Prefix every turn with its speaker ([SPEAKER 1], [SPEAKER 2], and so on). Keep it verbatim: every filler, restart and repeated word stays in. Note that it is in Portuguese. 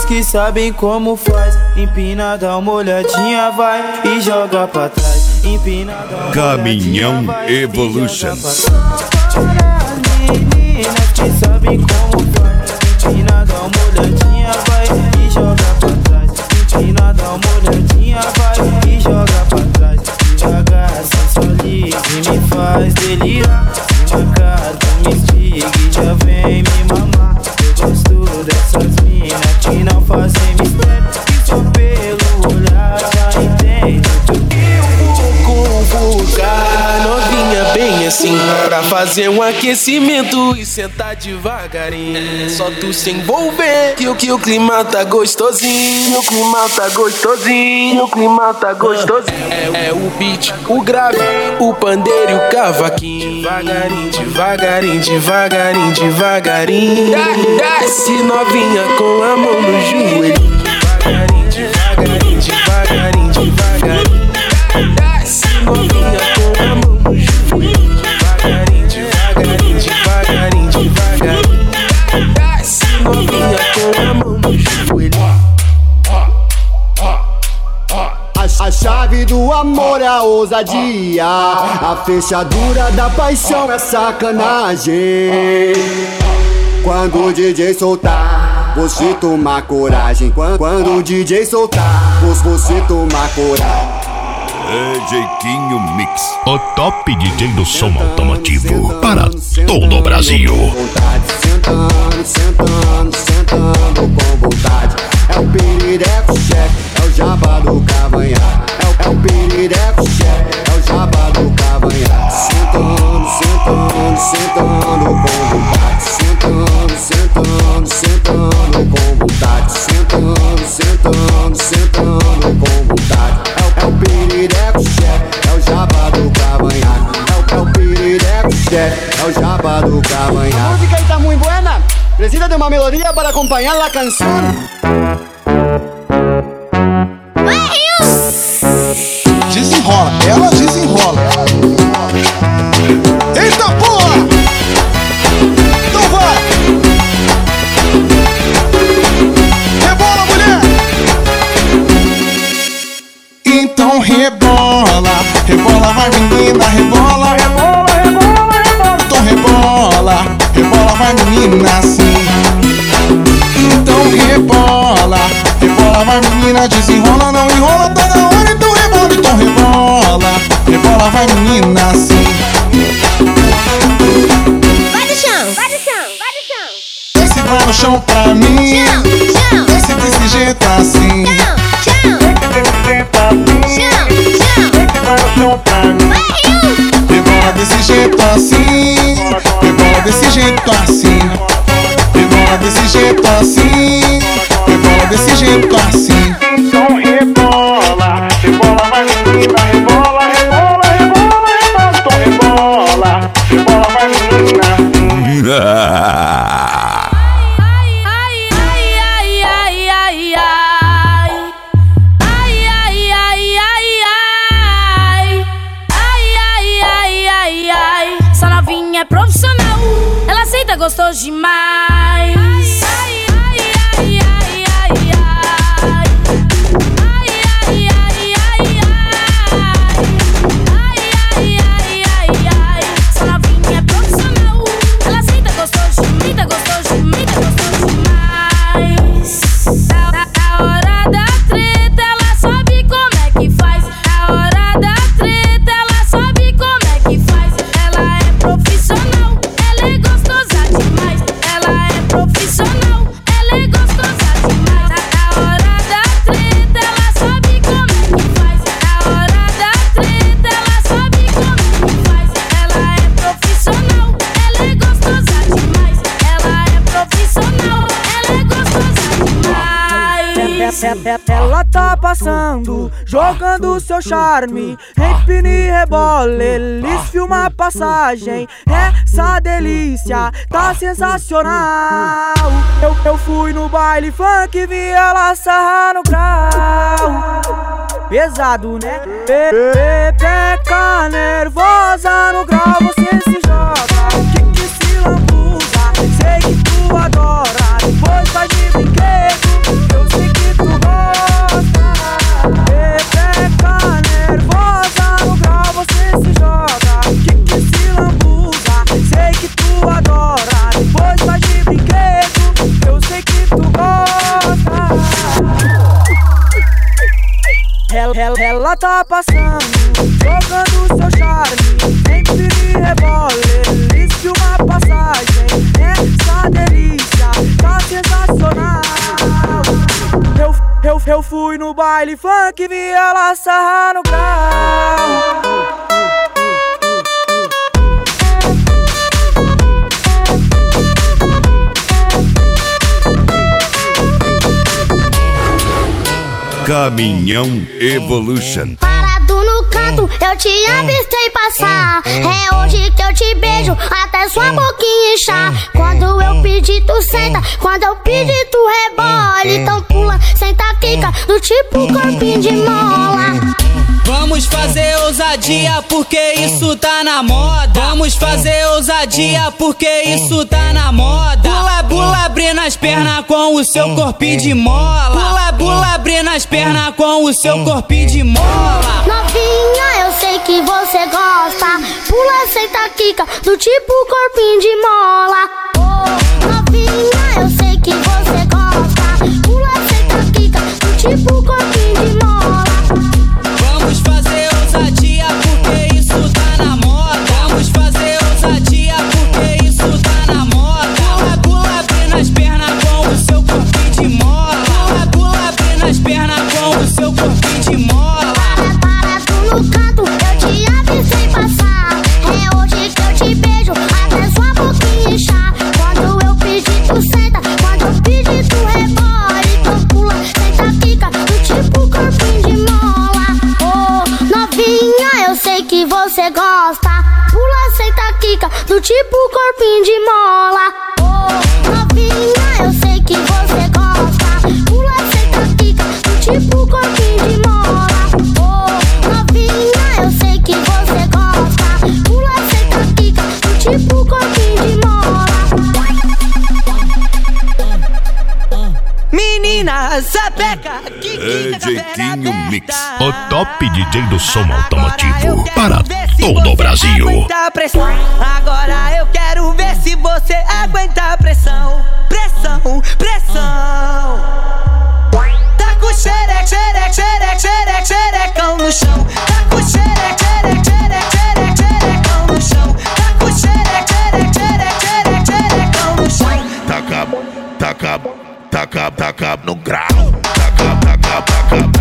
[SPEAKER 1] amigos que sabem como faz. Empina, dá uma olhadinha, vai e joga pra trás. Empina, dá uma
[SPEAKER 2] Caminhão Evolution.
[SPEAKER 1] Meninas que sabem como faz. Empina, dá uma olhadinha, vai e joga pra trás. Empina, dá uma olhadinha, vai e joga pra trás. Devagar, sensualize, me faz delirar. Se marcar, tu me estiga e já vem me mamar. Eu gosto dessas minas que não fazem mistério, que só pelo olhar já entendo tudo que eu vou convocar.
[SPEAKER 3] Novinha bem assim, pra fazer um aquecimento e sentar devagarinho. É só tu se envolver que o que o clima tá gostosinho. O clima tá gostosinho. O clima tá gostosinho. É, é o beat, o grave, o pandeiro e o cavaquinho. Devagarinho, devagarinho, devagarinho, devagarinho. Desce novinha com a mão no joelho. Devagarinho, devagarinho, devagarinho, devagarinho. Desce novinha com a mão no joelho. Devagarinho, devagarinho, devagarinho, devagarinho. Desce novinha com a mão no joelho.
[SPEAKER 4] A chave do amor é a ousadia, a fechadura da paixão é sacanagem. Quando o D J soltar, você tomar coragem. Quando, quando o D J soltar, você tomar coragem.
[SPEAKER 2] D J Quinho Mix,
[SPEAKER 5] o top D J do som automotivo para todo o Brasil.
[SPEAKER 4] Sentando, sentando, sentando com vontade. É o Pirireco chefe, é o jabá do cavanhaque. É o, é o Pirireco chefe, é o jabá do cavanhaque. Sentando, sentando, sentando com vontade. Sentando, sentando, sentando com vontade. Sentando, sentando, sentando com vontade. É o, é o Pirireco chefe, é o jabá do cavanhaque. É o, é o Pirireco chefe, é o jabá do cavanhaque. A música está muito boa, precisa de uma melodia para acompanhar a canção.
[SPEAKER 6] Desenrola, ela desenrola. Eita porra! Então vai! Rebola, mulher! Então rebola, rebola, vai menina, rebola, rebola, rebola, rebola. Então rebola, rebola, vai menina assim. Então rebola, rebola, vai menina, desenrola, não enrola, tá na hora, então rebola, então rebola, rebola, vai menina assim.
[SPEAKER 7] Vai no chão, vai no chão, vai no chão.
[SPEAKER 6] Desce, vai no chão pra mim.
[SPEAKER 7] Chão, chão.
[SPEAKER 6] Desce desse jeito assim.
[SPEAKER 7] Chão, chão.
[SPEAKER 6] Desce desse jeito assim.
[SPEAKER 7] Chão, chão.
[SPEAKER 6] Desce, vai no chão pra mim. Rebola desse jeito assim. Rebola desse jeito assim. Rebola desse jeito assim. Rebola desse jeito assim. Então rebola, rebola, vai menina, rebola, rebola, rebola, rebola. Então rebola, rebola, vai menina.
[SPEAKER 7] Essa novinha é profissional, ela aceita, gostou demais. Essa novinha é profissional, ela aceita, gostou demais, gostou demais, gostou demais. Na hora da treta, ela sabe como é que faz. Na hora da treta, ela sabe como é que faz. Ela é profissional, ela é gostosa demais. Ela é profissional, ela é gostosa demais. Na hora da treta, ela sabe como é que faz. Na hora da treta, ela sabe como é que faz. Ela é profissional, ela é gostosa demais. Ela é profissional, ela é gostosa demais.
[SPEAKER 8] Ela tá passando, jogando seu charme. Empine e rebola, eles filmam a passagem. Essa delícia tá sensacional. Eu, eu fui no baile funk, vi ela sarrar no grau. Pesado, né? Pepeca nervosa no grau, você se joga. Que que se lambuza, sei que tu adora. Depois vai de brinquedo. tá passando, jogando seu charme, empine e rebole, eles filmam a passagem. Essa delícia tá sensacional. Eu, eu, eu fui no baile funk, vi ela sarrar no grau.
[SPEAKER 2] Caminhão Evolution.
[SPEAKER 9] Parado no canto, eu te avistei passar. É hoje que eu te beijo, até sua boquinha inchar. Quando eu pedir, tu senta. Quando eu pedir, tu rebole. Então pula, senta, quica, do tipo corpinho de mola.
[SPEAKER 10] Vamos fazer ousadia porque isso tá na moda. Vamos fazer ousadia porque isso tá na moda. Pula, pula, abrindo as pernas com o seu corpinho de mola. Pula, pula, abrindo as pernas com o seu corpinho de mola.
[SPEAKER 9] Novinha, eu sei que você gosta. Pula, senta, quica, do tipo corpinho de mola. Oh, novinha, eu sei que você gosta. Pula, senta, quica, do tipo corpinho de mola.
[SPEAKER 10] Vamos fazer ousadia porque isso tá na moda. Vamos fazer ousadia porque isso tá na moda. Pula, pula, abrindo as pernas com o seu corpinho de mola. Pula, pula, abrindo as pernas com o seu corpinho de mola.
[SPEAKER 9] Para, para, tu no canto, eu te avisei passar. É hoje que eu te beijo, até sua boquinha inchar. Quando eu pedir, tu senta. Quando eu pedir, tu rebole. Então pula, senta, quica, do tipo corpinho de mola. Novinha, eu sei que você gosta. Pula, senta, quica, do tipo corpinho de mola. Oh, novinha, eu sei que você gosta. Pula, senta, quica, do tipo corpinho de mola. Oh, novinha, eu sei que você gosta. Pula, senta, quica, do tipo corpinho de mola.
[SPEAKER 8] Menina, sapeca, que
[SPEAKER 2] D J Quinho Mix.
[SPEAKER 5] O top D J do som automotivo para todo o Brasil.
[SPEAKER 8] Agora eu quero ver se você aguenta a pressão. Pressão, pressão. Tá com xereque, xereque, xereque, xereque, xerecão no chão. Tá com xereque, xereque, xereque, xereque, xerecão no chão. Tá com xereque, xereque, xereque, xereque, xerecão no chão.
[SPEAKER 2] Taca, taca, taca, taca no grau. Taca, taca, taca.